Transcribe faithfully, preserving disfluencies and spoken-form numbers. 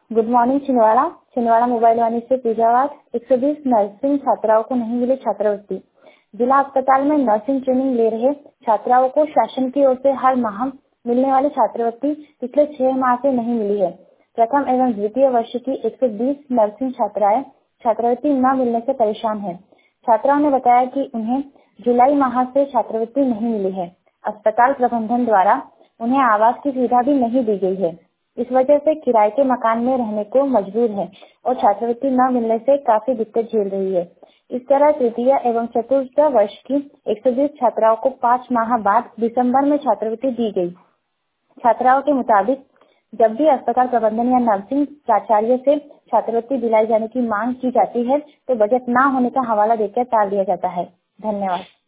Good morning Chhindwara. Chhindwara mobile Vani से पूजावाद। एक सौ बीस नर्सिंग छात्राओं को नहीं मिली छात्रवृत्ति। जिला अस्पताल में नर्सिंग ट्रेनिंग ले रहे छात्राओं को शासन की ओर से हर माह मिलने वाली छात्रवृत्ति पिछले छह माह से नहीं मिली है। प्रथम एवं द्वितीय वर्ष की एक सौ बीस नर्सिंग छात्राएं छात्रवृत्ति न मिलने से परेशान है। छात्राओं ने बताया कि उन्हें जुलाई माह से छात्रवृत्ति नहीं मिली है। अस्पताल प्रबंधन द्वारा उन्हें आवास की सुविधा भी नहीं दी गई है। इस वजह से किराए के मकान में रहने को मजबूर है और छात्रवृत्ति न मिलने से काफी दिक्कत झेल रही है। इस तरह तृतीय एवं चतुर्थ वर्ष की एक सौ बीस छात्राओं को पाँच माह बाद दिसंबर में छात्रवृत्ति दी गई। छात्राओं के मुताबिक जब भी अस्पताल प्रबंधन या नर्सिंग प्राचार्य से छात्रवृत्ति दिलाई जाने की मांग की जाती है तो बजट न होने का हवाला देकर टाल दिया जाता है। धन्यवाद।